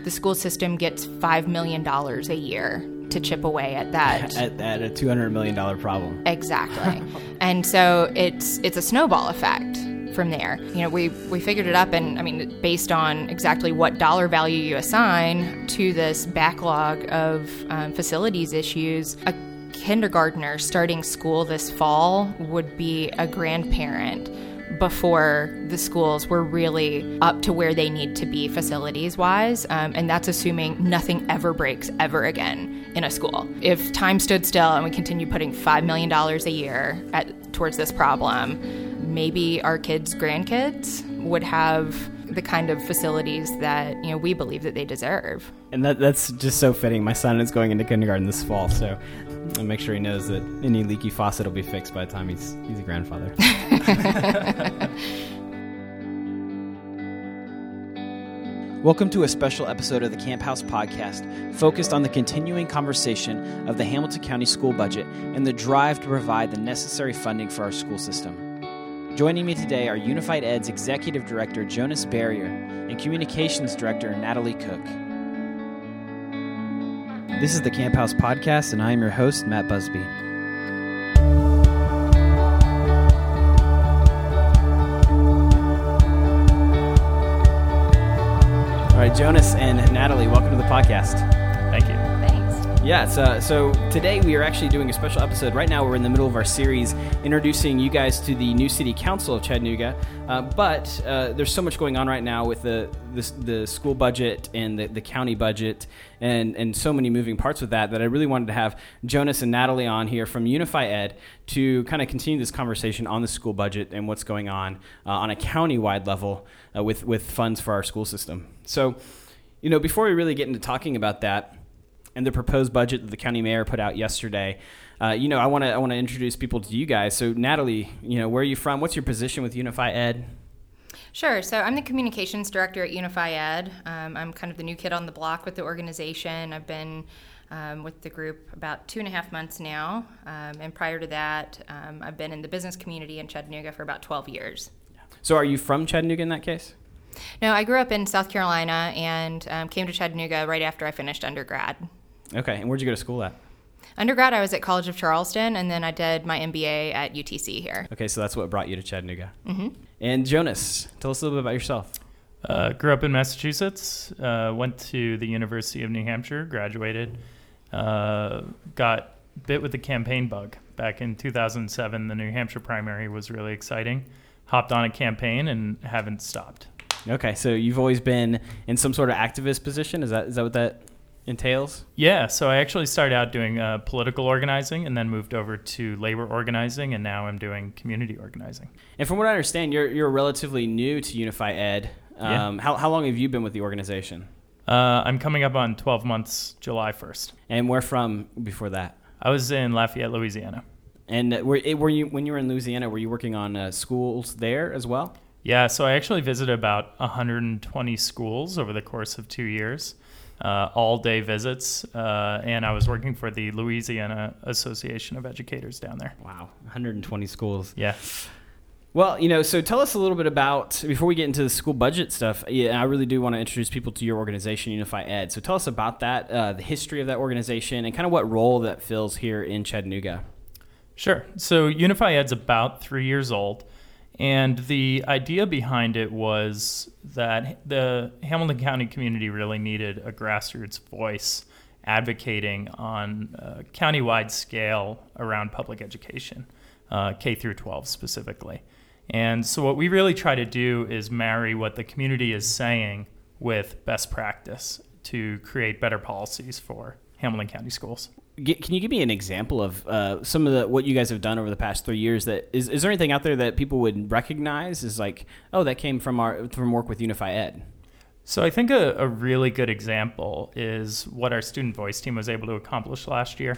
The school system gets $5 million a year to chip away at that. At a $200 million problem. Exactly. And so it's a snowball effect from there. We figured it up, and I mean, based on exactly what dollar value you assign to this backlog of facilities issues, a kindergartner starting school this fall would be a grandparent before the schools were really up to where they need to be facilities-wise, and that's assuming nothing ever breaks ever again in a school. If time stood still and we continue putting $5 million a year towards this problem, maybe our kids' grandkids would have the kind of facilities that we believe that they deserve. And that's just so fitting. My son is going into kindergarten this fall, so I'll make sure he knows that any leaky faucet will be fixed by the time he's a grandfather. Welcome to a special episode of the Camp House Podcast, focused on the continuing conversation of the Hamilton County school budget and the drive to provide the necessary funding for our school system. Joining me today are Unified Ed's Executive Director Jonas Barrier and Communications Director Natalie Cook. This is the Camp House Podcast, and I am your host, Matt Busby. All right, Jonas and Natalie, welcome to the podcast. Thank you. Thanks. Yeah, so today we are actually doing a special episode. Right now we're in the middle of our series introducing you guys to the new City Council of Chattanooga, but there's so much going on right now with the school budget and the county budget and so many moving parts with that I really wanted to have Jonas and Natalie on here from Unify Ed to kind of continue this conversation on the school budget and what's going on a county-wide level with funds for our school system. So, before we really get into talking about that, and the proposed budget that the county mayor put out yesterday, I want to introduce people to you guys. So Natalie, where are you from? What's your position with Unify Ed? Sure. So I'm the communications director at Unify Ed. I'm kind of the new kid on the block with the organization. I've been with the group about 2.5 months now. And prior to that, I've been in the business community in Chattanooga for about 12 years. So are you from Chattanooga in that case? No, I grew up in South Carolina and came to Chattanooga right after I finished undergrad. Okay, and where'd you go to school at? Undergrad, I was at College of Charleston, and then I did my MBA at UTC here. Okay, so that's what brought you to Chattanooga. Mm-hmm. And Jonas, tell us a little bit about yourself. Grew up in Massachusetts, went to the University of New Hampshire, graduated, got bit with the campaign bug. Back in 2007, the New Hampshire primary was really exciting. Hopped on a campaign and haven't stopped. Okay, so you've always been in some sort of activist position? Is that what that entails? Yeah, so I actually started out doing political organizing and then moved over to labor organizing, and now I'm doing community organizing. And from what I understand, you're relatively new to Unify Ed. Yeah. How long have you been with the organization? I'm coming up on 12 months, July 1st. And where from before that? I was in Lafayette, Louisiana. And were you when you were in Louisiana, were you working on schools there as well? Yeah, so I actually visited about 120 schools over the course of 2 years. All-day visits, and I was working for the Louisiana Association of Educators down there. Wow, 120 schools. Yeah. Well, so tell us a little bit about, before we get into the school budget stuff, I really do want to introduce people to your organization, Unify Ed. So tell us about that, the history of that organization, and kind of what role that fills here in Chattanooga. Sure. So Unify Ed's about 3 years old. And the idea behind it was that the Hamilton County community really needed a grassroots voice advocating on a countywide scale around public education, K through 12 specifically. And so what we really try to do is marry what the community is saying with best practice to create better policies for Hamilton County schools. Can you give me an example of some of what you guys have done over the past 3 years? That is there anything out there that people would recognize as like, oh, that came from work with Unify Ed? So I think a really good example is what our student voice team was able to accomplish last year.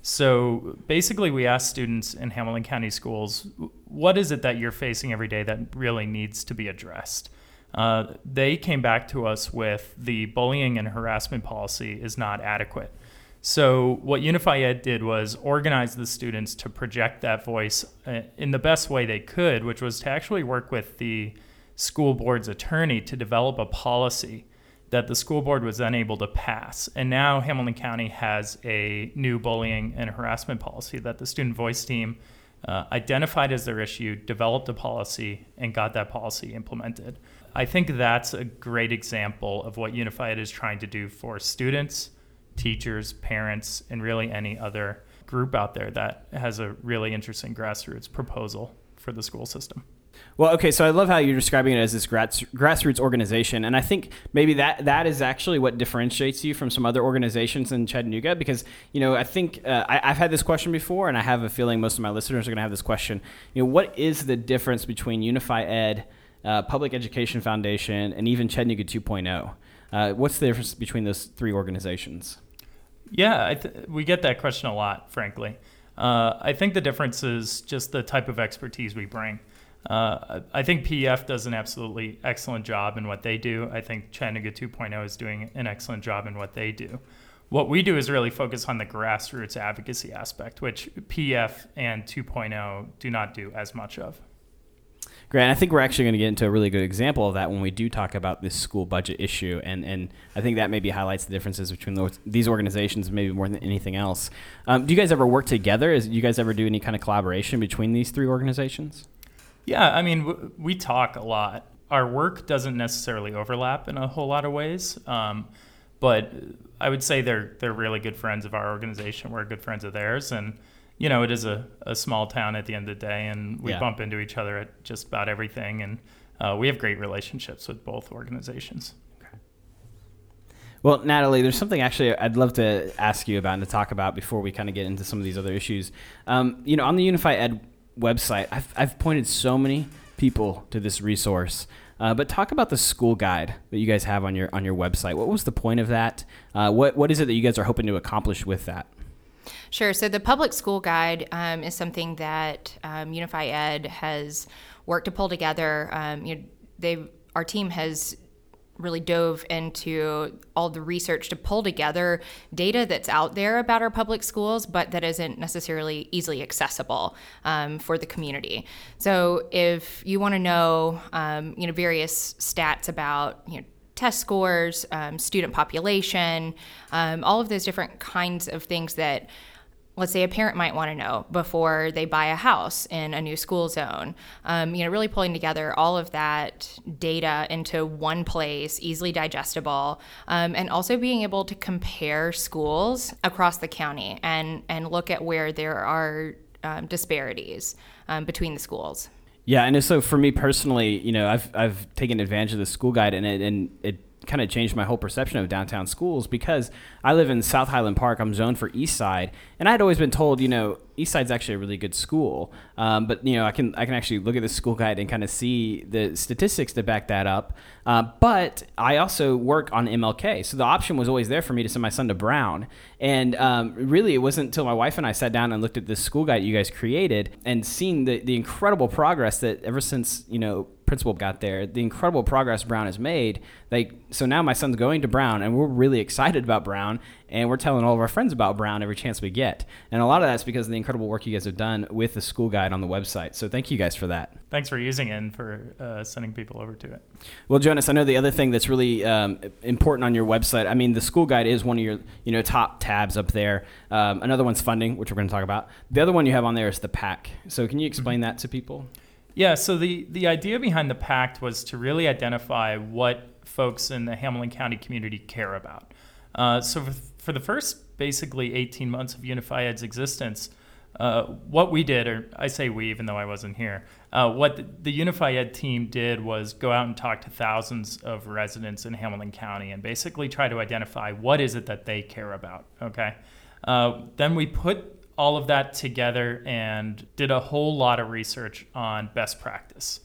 So basically we asked students in Hamilton County schools, what is it that you're facing every day that really needs to be addressed? They came back to us with the bullying and harassment policy is not adequate. So what Unify Ed did was organize the students to project that voice in the best way they could, which was to actually work with the school board's attorney to develop a policy that the school board was then able to pass. And now Hamilton County has a new bullying and harassment policy that the student voice team identified as their issue, developed a policy, and got that policy implemented. I think that's a great example of what Unified is trying to do for students, teachers, parents, and really any other group out there that has a really interesting grassroots proposal for the school system. Well, okay, so I love how you're describing it as this grassroots organization, and I think maybe that is actually what differentiates you from some other organizations in Chattanooga, because, I think I've had this question before, and I have a feeling most of my listeners are going to have this question. What is the difference between Unify Ed, Public Education Foundation, and even Chattanooga 2.0? What's the difference between those three organizations? Yeah, we get that question a lot, frankly. I think the difference is just the type of expertise we bring. I think PEF does an absolutely excellent job in what they do. I think Chattanooga 2.0 is doing an excellent job in what they do. What we do is really focus on the grassroots advocacy aspect, which PEF and 2.0 do not do as much of. Great. And I think we're actually going to get into a really good example of that when we do talk about this school budget issue. And I think that maybe highlights the differences between these organizations maybe more than anything else. Do you guys ever work together? Do you guys ever do any kind of collaboration between these three organizations? Yeah, I mean, we talk a lot. Our work doesn't necessarily overlap in a whole lot of ways, but I would say they're really good friends of our organization. We're good friends of theirs, and it is a small town at the end of the day, and we bump into each other at just about everything, and we have great relationships with both organizations. Okay. Well, Natalie, there's something actually I'd love to ask you about and to talk about before we kind of get into some of these other issues. On the Unify Ed website, I've pointed so many people to this resource, but talk about the school guide that you guys have on your website. What was the point of that? What is it that you guys are hoping to accomplish with that? Sure. So the public school guide is something that Unify Ed has worked to pull together. Our team has really dove into all the research to pull together data that's out there about our public schools, but that isn't necessarily easily accessible for the community. So if you want to know, various stats about, test scores, student population, all of those different kinds of things that, let's say, a parent might want to know before they buy a house in a new school zone. Really pulling together all of that data into one place, easily digestible, and also being able to compare schools across the county and look at where there are disparities between the schools. Yeah, and so for me personally, I've taken advantage of the school guide, and it kind of changed my whole perception of downtown schools, because I live in South Highland Park. I'm zoned for East Side, and I had always been told, East Side's actually a really good school. But I can actually look at the school guide and kind of see the statistics to back that up. But I also work on MLK, so the option was always there for me to send my son to Brown. And really, it wasn't until my wife and I sat down and looked at this school guide you guys created and seen the incredible progress that ever since principal got there, the incredible progress Brown has made. So now my son's going to Brown, and we're really excited about Brown, and we're telling all of our friends about Brown every chance we get. And a lot of that's because of the incredible work you guys have done with the school guide on the website. So thank you guys for that. Thanks for using it and for sending people over to it. Well, Jonas, I know the other thing that's really important on your website, I mean, the school guide is one of your top tabs up there. Another one's funding, which we're going to talk about. The other one you have on there is the PAC. So can you explain that to people? Yeah, so the idea behind the PACT was to really identify what folks in the Hamilton County community care about. So for the first basically 18 months of Unify Ed's existence, what we did, or I say we even though I wasn't here, what the Unify Ed team did was go out and talk to thousands of residents in Hamilton County and basically try to identify what is it that they care about, okay? Then we put all of that together and did a whole lot of research on best practice.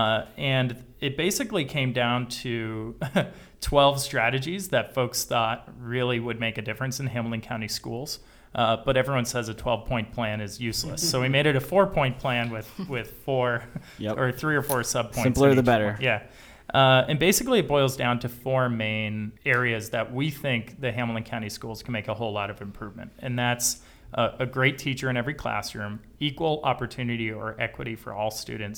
And it basically came down to 12 strategies that folks thought really would make a difference in Hamilton County schools. But everyone says a 12-point plan is useless. So we made it a 4-point plan with four or 3 or 4 subpoints. Simpler the better. Yeah. And basically it boils down to 4 main areas that we think the Hamilton County schools can make a whole lot of improvement. And that's a great teacher in every classroom, equal opportunity or equity for all students,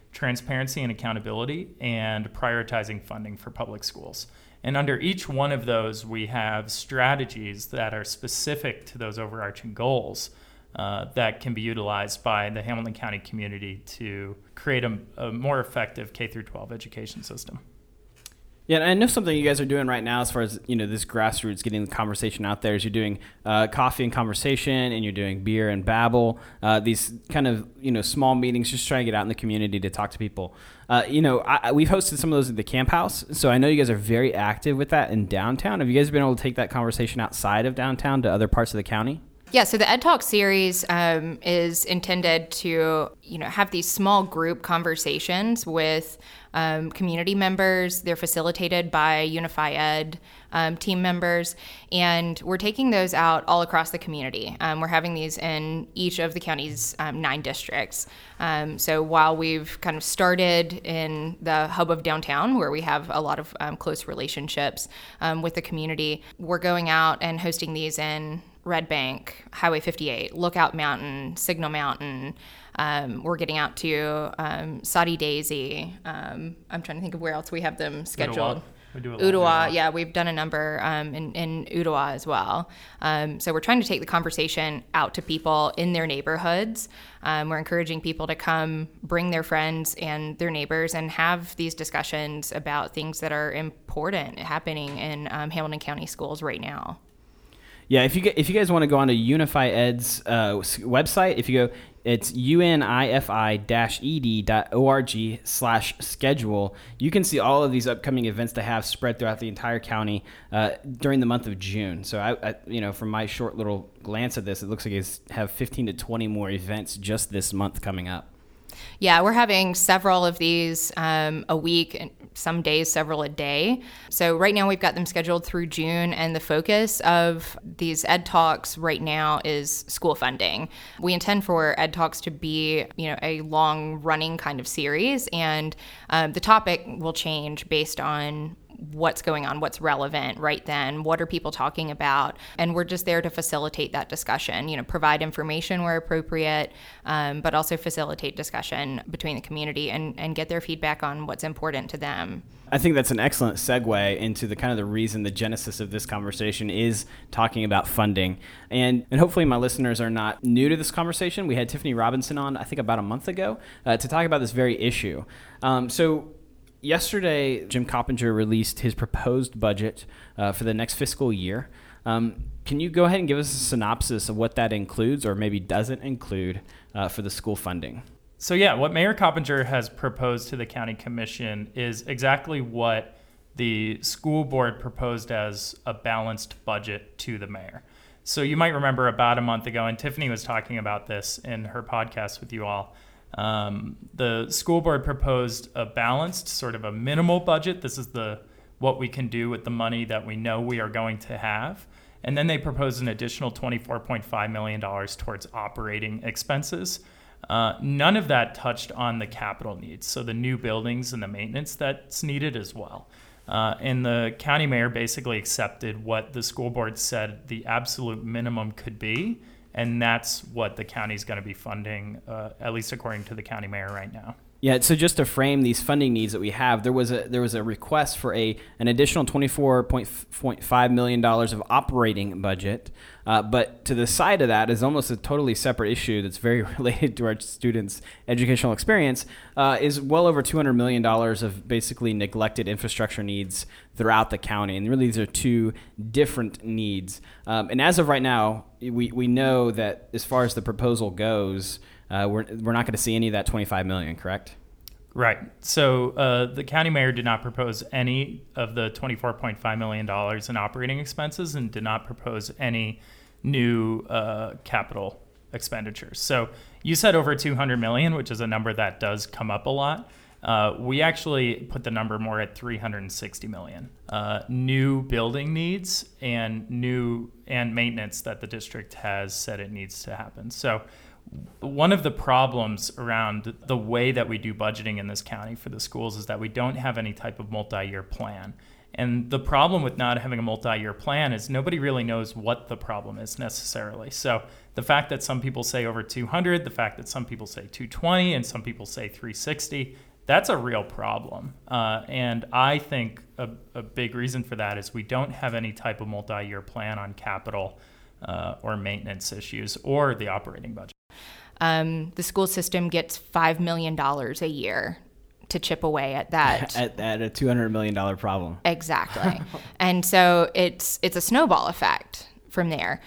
transparency and accountability, and prioritizing funding for public schools. And under each one of those, we have strategies that are specific to those overarching goals that can be utilized by the Hamilton County community to create a more effective K-12 education system. Yeah, and I know something you guys are doing right now as far as, this grassroots, getting the conversation out there, is you're doing coffee and conversation, and you're doing beer and babble, these kind of, small meetings, just trying to get out in the community to talk to people. We've hosted some of those at the Camp House, so I know you guys are very active with that in downtown. Have you guys been able to take that conversation outside of downtown to other parts of the county? Yeah, so the Ed Talk series is intended to, have these small group conversations with community members. They're facilitated by Unify Ed team members, and we're taking those out all across the community. We're having these in each of the county's 9 districts. So while we've kind of started in the hub of downtown, where we have a lot of close relationships with the community, we're going out and hosting these in Red Bank, Highway 58, Lookout Mountain, Signal Mountain. We're getting out to Soddy Daisy. I'm trying to think of where else we have them scheduled. Ottawa, yeah, we've done a number in Ottawa as well. So we're trying to take the conversation out to people in their neighborhoods. We're encouraging people to come bring their friends and their neighbors and have these discussions about things that are important happening in Hamilton County schools right now. Yeah, if you guys want to go on to Unify Ed's website, it's unifi-ed.org/schedule. You can see all of these upcoming events that have spread throughout the entire county during the month of June. So I from my short little glance at this, it looks like it's have 15 to 20 more events just this month coming up. Yeah, we're having several of these a week, and some days several a day. So right now we've got them scheduled through June, and the focus of these Ed Talks right now is school funding. We intend for Ed Talks to be, a long-running kind of series, and the topic will change based on what's going on, what's relevant right then, what are people talking about, and we're just there to facilitate that discussion, provide information where appropriate, but also facilitate discussion between the community and get their feedback on what's important to them. I think that's an excellent segue into the reason, the genesis of this conversation is talking about funding. And hopefully my listeners are not new to this conversation. We had Tiffany Robinson on, I think about a month ago, to talk about this very issue. Yesterday, Jim Coppinger released his proposed budget for the next fiscal year. Can you go ahead and give us a synopsis of what that includes or maybe doesn't include for the school funding? So yeah, what Mayor Coppinger has proposed to the county commission is exactly what the school board proposed as a balanced budget to the mayor. So you might remember about a month ago, and Tiffany was talking about this in her podcast with you all, the school board proposed a balanced, sort of a minimal budget. This is what we can do with the money that we know we are going to have. And then they proposed an additional $24.5 million towards operating expenses. None of that touched on the capital needs, so the new buildings and the maintenance that's needed as well. And the county mayor basically accepted what the school board said the absolute minimum could be. And that's what the county's going to be funding, at least according to the county mayor right now. Yeah, so just to frame these funding needs that we have, there was a request for an additional $24.5 million of operating budget, but to the side of that is almost a totally separate issue that's very related to our students' educational experience, is well over $200 million of basically neglected infrastructure needs throughout the county, and really these are two different needs. And as of right now, we know that as far as the proposal goes, we're not going to see any of that $25 million, correct? Right. So the county mayor did not propose any of the $24.5 million in operating expenses and did not propose any new capital expenditures. So you said over $200 million, which is a number that does come up a lot. We actually put the number more at $360 million. New building needs and maintenance that the district has said it needs to happen. So one of the problems around the way that we do budgeting in this county for the schools is that we don't have any type of multi-year plan. And the problem with not having a multi-year plan is nobody really knows what the problem is necessarily. So the fact that some people say over 200, the fact that some people say 220, and some people say 360, that's a real problem. And I think a big reason for that is we don't have any type of multi-year plan on capital or maintenance issues or the operating budget. The school system gets $5 million a year to chip away at that. at a $200 million problem. Exactly. And so it's a snowball effect from there.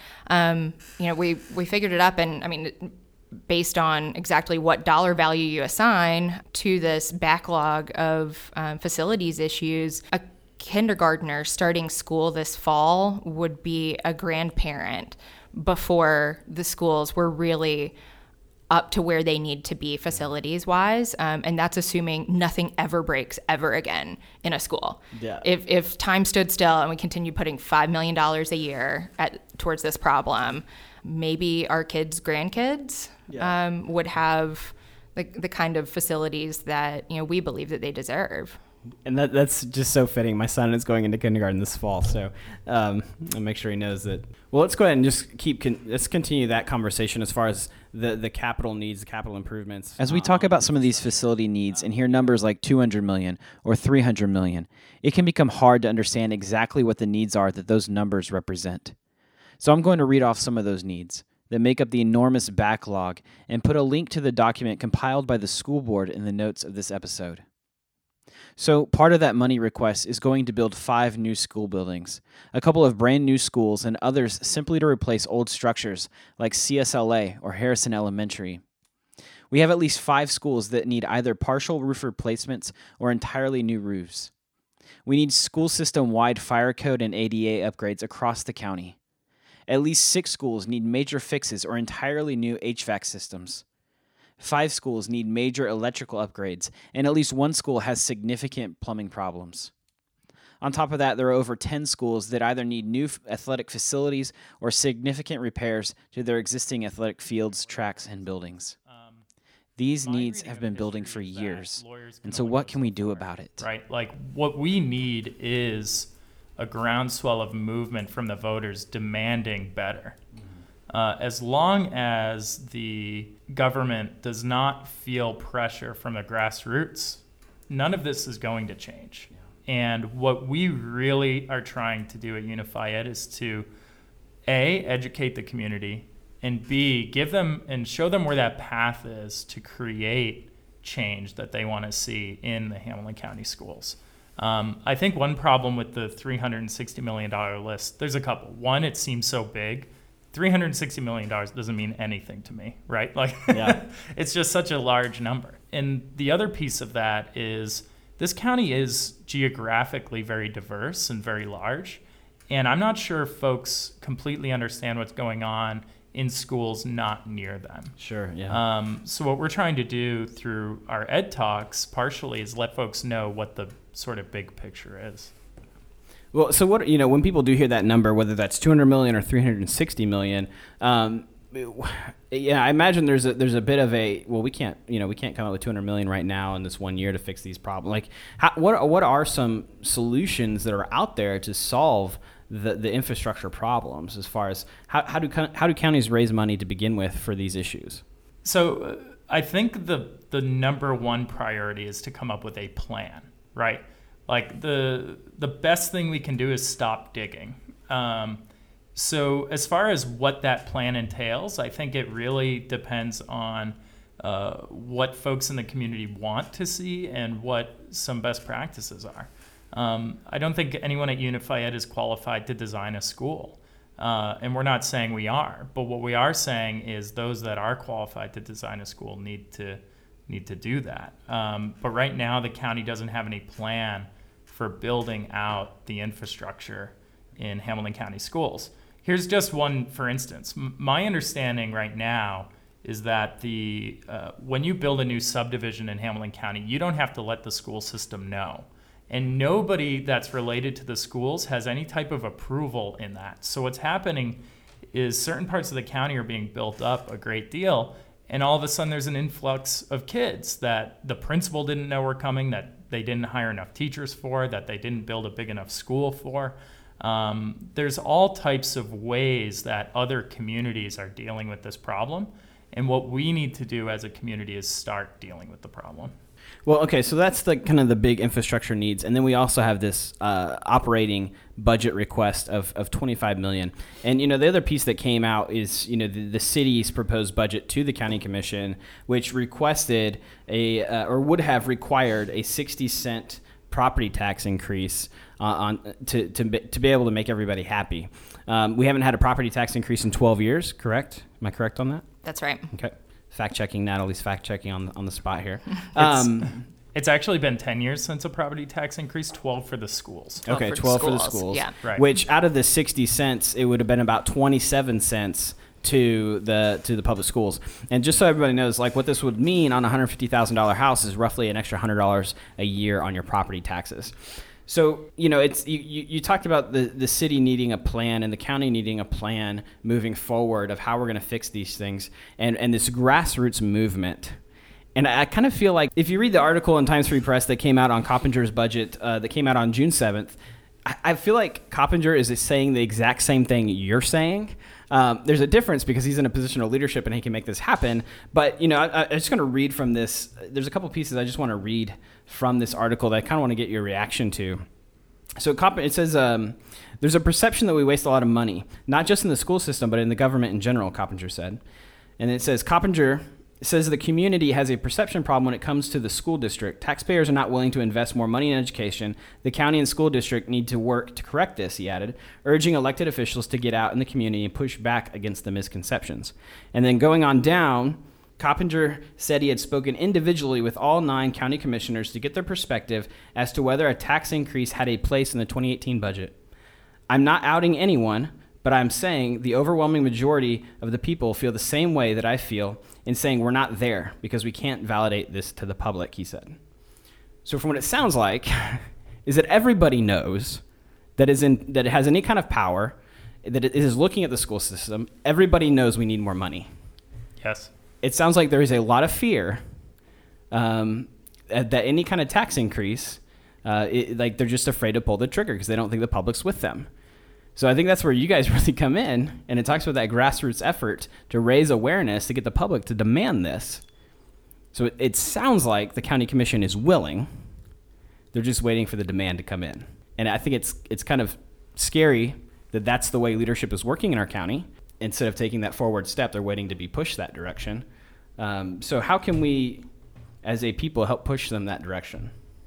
We figured it up, and I mean, based on exactly what dollar value you assign to this backlog of facilities issues, a kindergartner starting school this fall would be a grandparent before the schools were really up to where they need to be facilities wise. And that's assuming nothing ever breaks ever again in a school. Yeah. If time stood still and we continue putting $5 million a year towards this problem, maybe our kids' grandkids would have the kind of facilities that we believe that they deserve. And that's just so fitting. My son is going into kindergarten this fall, so I'll make sure he knows that. Well, let's go ahead and just let's continue that conversation as far as the capital needs, the capital improvements. As we talk about some of these facility needs and hear numbers like 200 million or 300 million, it can become hard to understand exactly what the needs are that those numbers represent. So I'm going to read off some of those needs that make up the enormous backlog and put a link to the document compiled by the school board in the notes of this episode. So part of that money request is going to build 5 new school buildings, a couple of brand new schools, and others simply to replace old structures like CSLA or Harrison Elementary. We have at least 5 schools that need either partial roof replacements or entirely new roofs. We need school system-wide fire code and ADA upgrades across the county. At least 6 schools need major fixes or entirely new HVAC systems. 5 schools need major electrical upgrades, and at least 1 school has significant plumbing problems. On top of that, there are over 10 schools that either need new athletic facilities or significant repairs to their existing athletic fields, tracks, and buildings. These needs have been building for years, and so what can we do about it? Right, like what we need is a groundswell of movement from the voters demanding better. As long as the government does not feel pressure from the grassroots, none of this is going to change. And what we really are trying to do at Unify Ed is to, A, educate the community, and B, give them and show them where that path is to create change that they want to see in the Hamilton County schools. I think one problem with the $360 million list, there's a couple. One, it seems so big. $360 million doesn't mean anything to me, right? Like, it's just such a large number. And the other piece of that is this county is geographically very diverse and very large. And I'm not sure folks completely understand what's going on in schools not near them. Sure, yeah. So what we're trying to do through our Ed Talks partially is let folks know what the sort of big picture is. Well, so what, when people do hear that number, whether that's 200 million or 360 million, I imagine there's a bit of we can't come up with 200 million right now in this 1 year to fix these problems. Like, what are some solutions that are out there to solve the infrastructure problems? As far as how do counties raise money to begin with for these issues? So I think the number one priority is to come up with a plan, right? Like the best thing we can do is stop digging. So as far as what that plan entails, I think it really depends on what folks in the community want to see and what some best practices are. I don't think anyone at Unify Ed is qualified to design a school. And we're not saying we are, but what we are saying is those that are qualified to design a school need to do that. But right now, the county doesn't have any plan for building out the infrastructure in Hamilton County schools. Here's just one, for instance. My understanding right now is that when you build a new subdivision in Hamilton County, you don't have to let the school system know. And nobody that's related to the schools has any type of approval in that. So what's happening is certain parts of the county are being built up a great deal, and all of a sudden there's an influx of kids that the principal didn't know were coming, that they didn't hire enough teachers for, that they didn't build a big enough school for. There's all types of ways that other communities are dealing with this problem. And what we need to do as a community is start dealing with the problem. Well, okay, so that's the kind of the big infrastructure needs, and then we also have this operating budget request of $25 million. And the other piece that came out is the city's proposed budget to the county commission, which requested or would have required a 60-cent property tax increase to be able to make everybody happy. We haven't had a property tax increase in 12 years, correct? Am I correct on that? That's right. Okay. Fact-checking, Natalie's fact-checking on the spot here. It's actually been 10 years since a property tax increase, 12 for the schools. Okay, 12 for the schools. Yeah. Right. Which out of the 60 cents, it would have been about 27 cents to the public schools. And just so everybody knows, like what this would mean on a $150,000 house is roughly an extra $100 a year on your property taxes. So, it's you talked about the city needing a plan and the county needing a plan moving forward of how we're going to fix these things and this grassroots movement. And I kind of feel like if you read the article in Times Free Press that came out on Coppinger's budget that came out on June 7th, I feel like Coppinger is saying the exact same thing you're saying. There's a difference because he's in a position of leadership and he can make this happen. But, I'm just going to read from this. There's a couple pieces I just want to read from this article that I kind of want to get your reaction to. So it says, there's a perception that we waste a lot of money, not just in the school system, but in the government in general, Coppinger said. And it says, Coppinger says the community has a perception problem when it comes to the school district. Taxpayers are not willing to invest more money in education. The county and school district need to work to correct this, he added, urging elected officials to get out in the community and push back against the misconceptions. And then going on down, Coppinger said he had spoken individually with all 9 county commissioners to get their perspective as to whether a tax increase had a place in the 2018 budget. I'm not outing anyone, but I'm saying the overwhelming majority of the people feel the same way that I feel in saying we're not there because we can't validate this to the public, he said. So from what it sounds like is that everybody knows that it has any kind of power, that it is looking at the school system. Everybody knows we need more money. Yes. It sounds like there is a lot of fear that any kind of tax increase, they're just afraid to pull the trigger because they don't think the public's with them. So I think that's where you guys really come in, and it talks about that grassroots effort to raise awareness to get the public to demand this. So it sounds like the county commission is willing. They're just waiting for the demand to come in. And I think it's kind of scary that that's the way leadership is working in our county. Instead of taking that forward step, they're waiting to be pushed that direction. So how can we, as a people, help push them that direction?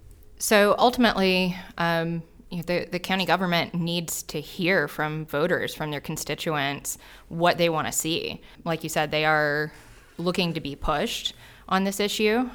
So ultimately, the county government needs to hear from voters, from their constituents, what they want to see. Like you said, they are looking to be pushed on this issue.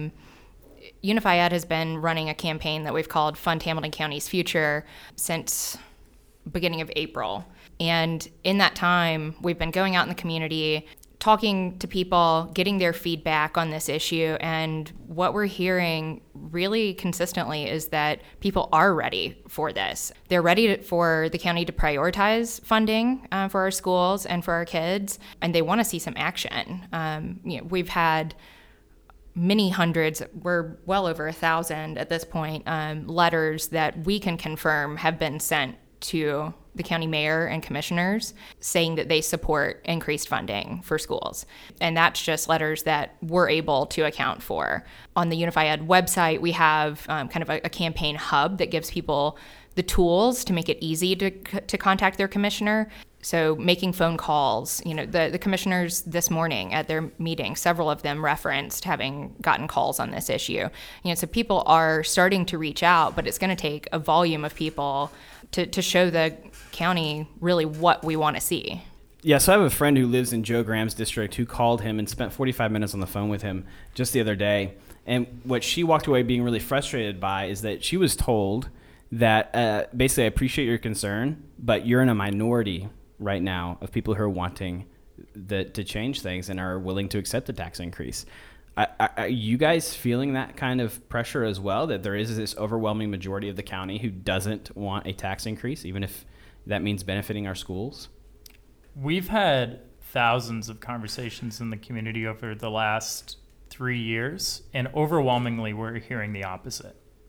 Unify Ed has been running a campaign that we've called Fund Hamilton County's Future since beginning of April. And in that time, we've been going out in the community, talking to people, getting their feedback on this issue. And what we're hearing really consistently is that people are ready for this. They're ready for the county to prioritize funding for our schools and for our kids, and they want to see some action. We've had many hundreds, we're well over 1,000 at this point, letters that we can confirm have been sent to the county mayor and commissioners saying that they support increased funding for schools. And that's just letters that we're able to account for. On the Unify Ed website, we have kind of a campaign hub that gives people the tools to make it easy to contact their commissioner. So making phone calls, the commissioners this morning at their meeting, several of them referenced having gotten calls on this issue. So people are starting to reach out, but it's going to take a volume of people to show the county really what we want to see. Yeah, so I have a friend who lives in Joe Graham's district who called him and spent 45 minutes on the phone with him just the other day. And what she walked away being really frustrated by is that she was told that basically, I appreciate your concern, but you're in a minority right now of people who are wanting to change things and are willing to accept the tax increase. Are you guys feeling that kind of pressure as well, that there is this overwhelming majority of the county who doesn't want a tax increase, even if that means benefiting our schools? We've had thousands of conversations in the community over the last 3 years, and overwhelmingly we're hearing the opposite.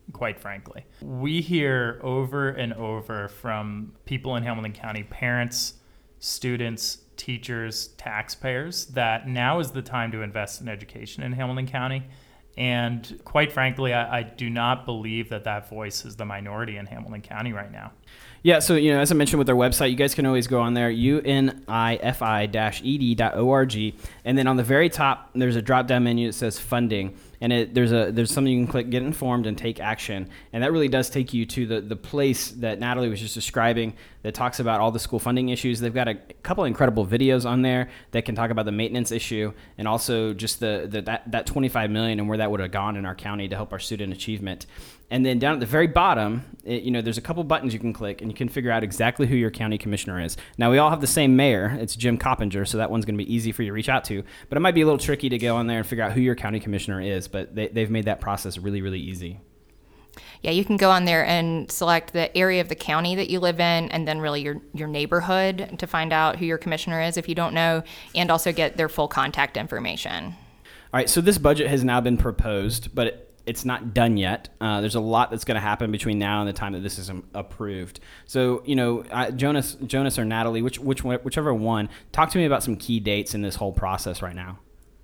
quite frankly. We hear over and over from people in Hamilton County, parents, students, teachers, taxpayers, that now is the time to invest in education in Hamilton County. And quite frankly, I do not believe that voice is the minority in Hamilton County right now. Yeah, so, as I mentioned with our website, you guys can always go on there, unifi-ed.org, and then on the very top, there's a drop-down menu that says funding, and there's something you can click, get informed, and take action, and that really does take you to the place that Natalie was just describing that talks about all the school funding issues. They've got a couple of incredible videos on there that can talk about the maintenance issue and also just that $25 million and where that would have gone in our county to help our student achievement. And then down at the very bottom, there's a couple buttons you can click, and you can figure out exactly who your county commissioner is. Now, we all have the same mayor. It's Jim Coppinger, so that one's going to be easy for you to reach out to. But it might be a little tricky to go on there and figure out who your county commissioner is, but they've made that process really, really easy. Yeah, you can go on there and select the area of the county that you live in, and then really your neighborhood to find out who your commissioner is if you don't know, and also get their full contact information. All right, so this budget has now been proposed, but it's not done yet. There's a lot that's going to happen between now and the time that this is approved. So, Jonas or Natalie, whichever one, talk to me about some key dates in this whole process right now.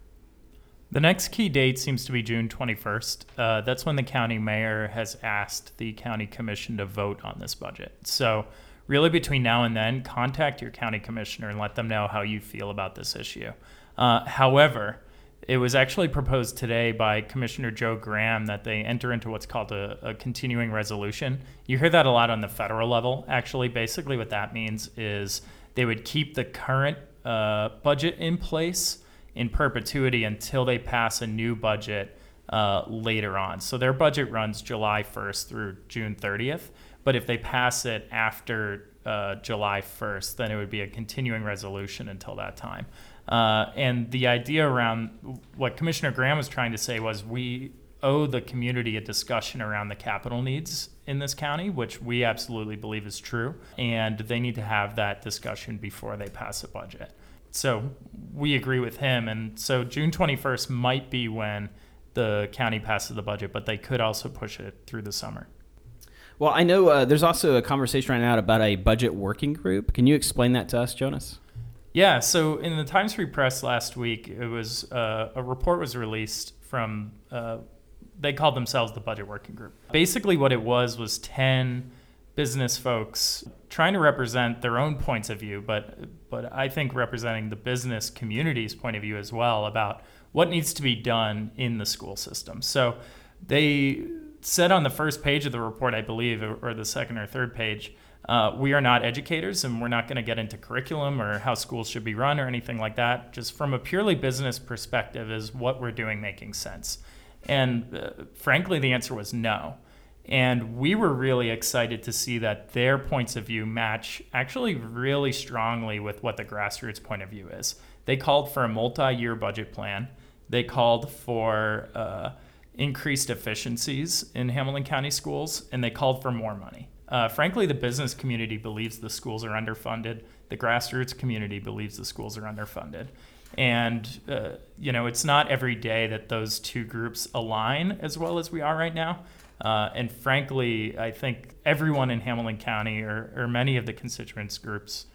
The next key date seems to be June 21st. That's when the county mayor has asked the county commission to vote on this budget. So really between now and then, contact your county commissioner and let them know how you feel about this issue. However, it was actually proposed today by Commissioner Joe Graham that they enter into what's called a continuing resolution. You hear that a lot on the federal level. Actually, basically what that means is they would keep the current budget in place in perpetuity until they pass a new budget later on. So their budget runs July 1st through June 30th. But if they pass it after July 1st, then it would be a continuing resolution until that time. And the idea around what Commissioner Graham was trying to say was we owe the community a discussion around the capital needs in this county, which we absolutely believe is true. And they need to have that discussion before they pass a budget. So we agree with him. And so June 21st might be when the county passes the budget, but they could also push it through the summer. Well, I know there's also a conversation right now about a budget working group. Can you explain that to us, Jonas? Yeah, so in the Times Free Press last week, it was a report was released from, they called themselves the Budget Working Group. Basically what it was 10 business folks trying to represent their own points of view, but I think representing the business community's point of view as well about what needs to be done in the school system. So they said on the first page of the report, I believe, or the second or third page, we are not educators and we're not going to get into curriculum or how schools should be run or anything like that. Just from a purely business perspective, is what we're doing making sense? And frankly, the answer was no. And we were really excited to see that their points of view match actually really strongly with what the grassroots point of view is. They called for a multi-year budget plan. They called for increased efficiencies in Hamilton County schools, and they called for more money. Frankly, the business community believes the schools are underfunded. The grassroots community believes the schools are underfunded. And, it's not every day that those two groups align as well as we are right now. And frankly, I think everyone in Hamilton County or many of the constituent groups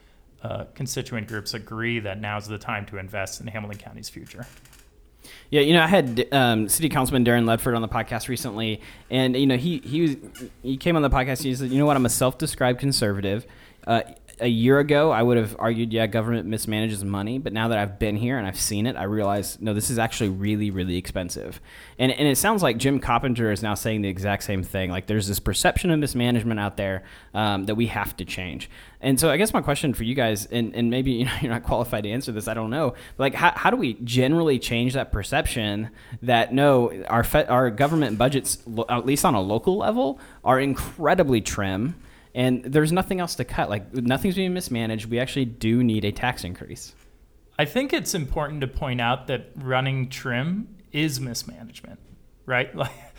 agree that now's the time to invest in Hamilton County's future. Yeah, I had City Councilman Darren Ledford on the podcast recently, and he came on the podcast and he said, I'm a self-described conservative. A year ago, I would have argued, government mismanages money, but now that I've been here and I've seen it, I realize, no, this is actually really, really expensive. And it sounds like Jim Coppinger is now saying the exact same thing. Like there's this perception of mismanagement out there that we have to change. And so I guess my question for you guys, and maybe you're not qualified to answer this, I don't know, but like how do we generally change that perception that no, our government budgets, at least on a local level, are incredibly trim, and there's nothing else to cut. Like nothing's being mismanaged. We actually do need a tax increase. I think it's important to point out that running trim is mismanagement, right?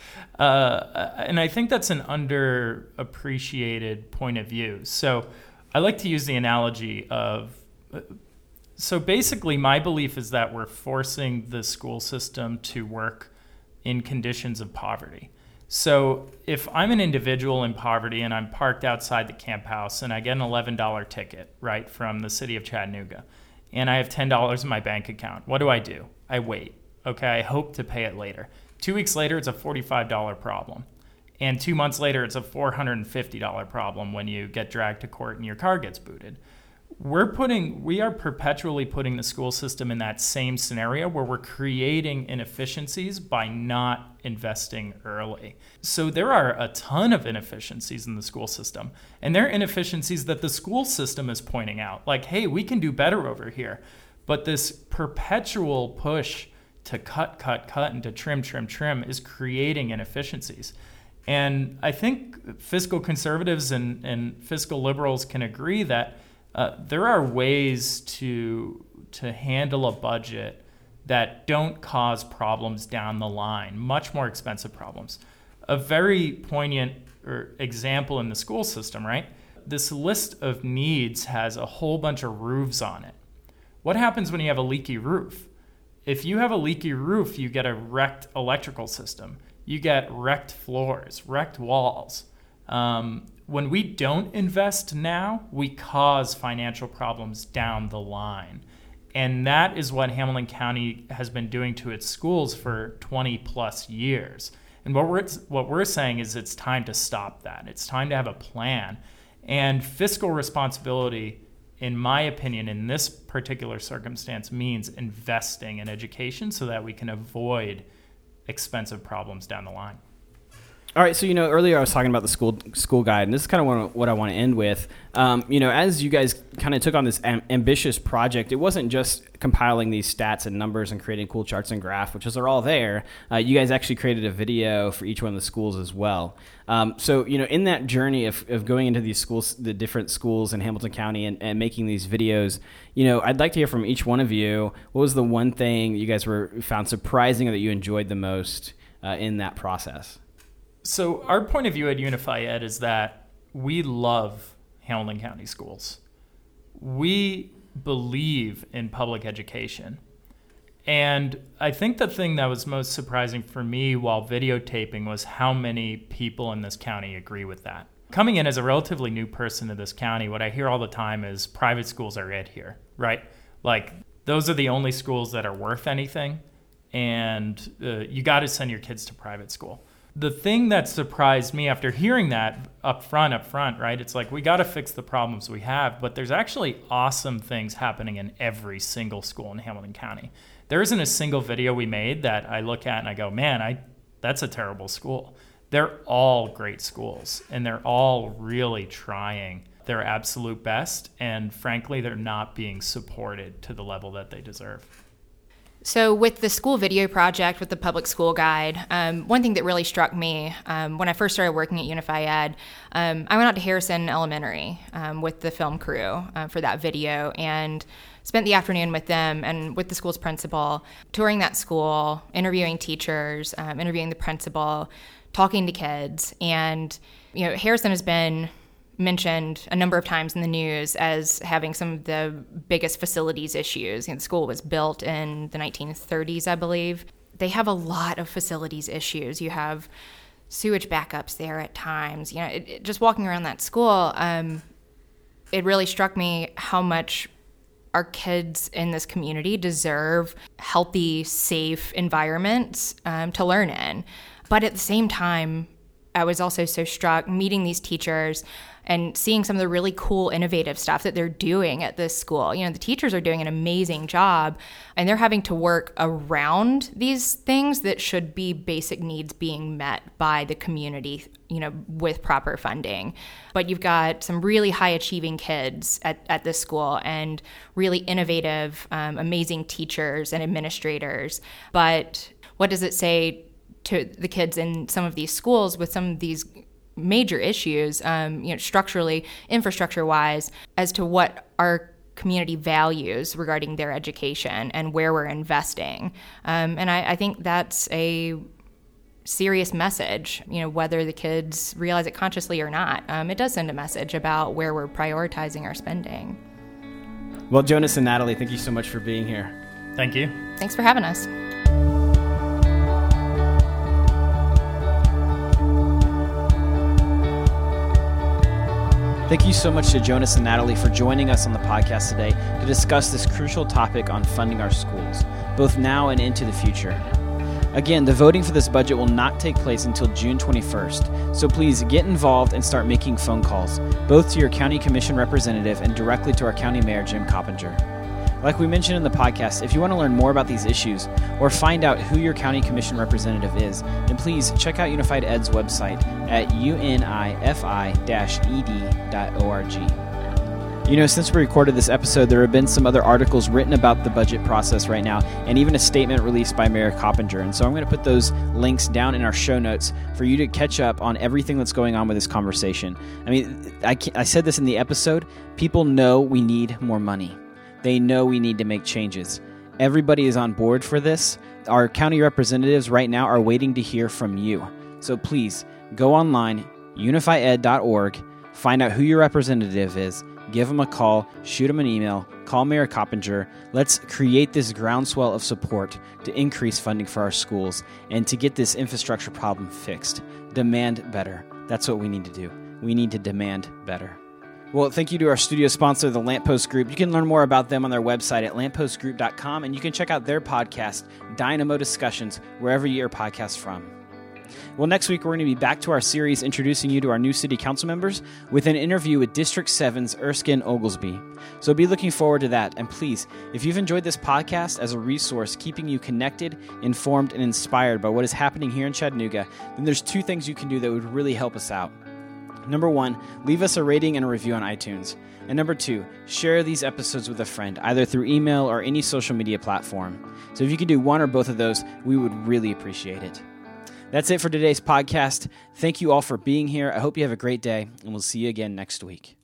And I think that's an underappreciated point of view. So I like to use the analogy of, so basically my belief is that we're forcing the school system to work in conditions of poverty. So if I'm an individual in poverty and I'm parked outside the camp house and I get an $11 ticket, right, from the city of Chattanooga, and I have $10 in my bank account, what do? I wait. Okay, I hope to pay it later. 2 weeks later, it's a $45 problem. And 2 months later, it's a $450 problem when you get dragged to court and your car gets booted. We are perpetually putting the school system in that same scenario where we're creating inefficiencies by not investing early. So there are a ton of inefficiencies in the school system, and they're inefficiencies that the school system is pointing out. Like, hey, we can do better over here. But this perpetual push to cut, and to trim is creating inefficiencies. And I think fiscal conservatives and fiscal liberals can agree that there are ways to handle a budget that don't cause problems down the line, much more expensive problems. A very poignant example in the school system, right? This list of needs has a whole bunch of roofs on it. What happens when you have a leaky roof? If you have a leaky roof, you get a wrecked electrical system. You get wrecked floors, wrecked walls. When we don't invest now, we cause financial problems down the line. And that is what Hamilton County has been doing to its schools for 20 plus years. And what we're saying is it's time to stop that. It's time to have a plan. And fiscal responsibility, in my opinion, in this particular circumstance, means investing in education so that we can avoid expensive problems down the line. All right, so, earlier I was talking about the school guide, and this is kind of what I want to end with. As you guys kind of took on this ambitious project, it wasn't just compiling these stats and numbers and creating cool charts and graphs, which are all there. You guys actually created a video for each one of the schools as well. So, in that journey of going into these schools, the different schools in Hamilton County and making these videos, I'd like to hear from each one of you. What was the one thing you guys found surprising or that you enjoyed the most in that process? So our point of view at Unify Ed is that we love Hamilton County schools. We believe in public education. And I think the thing that was most surprising for me while videotaping was how many people in this county agree with that. Coming in as a relatively new person to this county, what I hear all the time is private schools are it here, right? Like, those are the only schools that are worth anything, and you got to send your kids to private school. The thing that surprised me after hearing that up front, right? It's like, we got to fix the problems we have, but there's actually awesome things happening in every single school in Hamilton County. There isn't a single video we made that I look at and I go, man, that's a terrible school. They're all great schools, and they're all really trying their absolute best, and frankly, they're not being supported to the level that they deserve. So with the school video project, with the public school guide, one thing that really struck me when I first started working at Unify Ed, I went out to Harrison Elementary with the film crew for that video and spent the afternoon with them and with the school's principal, touring that school, interviewing teachers, interviewing the principal, talking to kids. And, Harrison has been mentioned a number of times in the news as having some of the biggest facilities issues. The school was built in the 1930s, I believe. They have a lot of facilities issues. You have sewage backups there at times. Just walking around that school, it really struck me how much our kids in this community deserve healthy, safe environments to learn in. But at the same time, I was also so struck meeting these teachers and seeing some of the really cool, innovative stuff that they're doing at this school. The teachers are doing an amazing job, and they're having to work around these things that should be basic needs being met by the community, with proper funding. But you've got some really high-achieving kids at this school and really innovative, amazing teachers and administrators. But what does it say to the kids in some of these schools with some of these major issues, structurally, infrastructure-wise, as to what our community values regarding their education and where we're investing? And I think that's a serious message, whether the kids realize it consciously or not. It does send a message about where we're prioritizing our spending. Well, Jonas and Natalie, thank you so much for being here. Thank you. Thanks for having us. Thank you so much to Jonas and Natalie for joining us on the podcast today to discuss this crucial topic on funding our schools, both now and into the future. Again, the voting for this budget will not take place until June 21st, so please get involved and start making phone calls, both to your county commission representative and directly to our county mayor, Jim Coppinger. Like we mentioned in the podcast, if you want to learn more about these issues or find out who your county commission representative is, then please check out Unified Ed's website at unifi-ed.org. You know, since we recorded this episode, there have been some other articles written about the budget process right now, and even a statement released by Mayor Coppinger. And so I'm going to put those links down in our show notes for you to catch up on everything that's going on with this conversation. I mean, I said this in the episode. People know we need more money. They know we need to make changes. Everybody is on board for this. Our county representatives right now are waiting to hear from you. So please go online, unified.org, find out who your representative is, give them a call, shoot them an email, call Mayor Coppinger. Let's create this groundswell of support to increase funding for our schools and to get this infrastructure problem fixed. Demand better. That's what we need to do. We need to demand better. Well, thank you to our studio sponsor, the Lamppost Group. You can learn more about them on their website at lamppostgroup.com, and you can check out their podcast, Dynamo Discussions, wherever you hear podcasts from. Well, next week, we're going to be back to our series introducing you to our new city council members with an interview with District 7's Erskine Oglesby. So be looking forward to that. And please, if you've enjoyed this podcast as a resource keeping you connected, informed, and inspired by what is happening here in Chattanooga, then there's two things you can do that would really help us out. Number one, leave us a rating and a review on iTunes. And number two, share these episodes with a friend, either through email or any social media platform. So if you can do one or both of those, we would really appreciate it. That's it for today's podcast. Thank you all for being here. I hope you have a great day, and we'll see you again next week.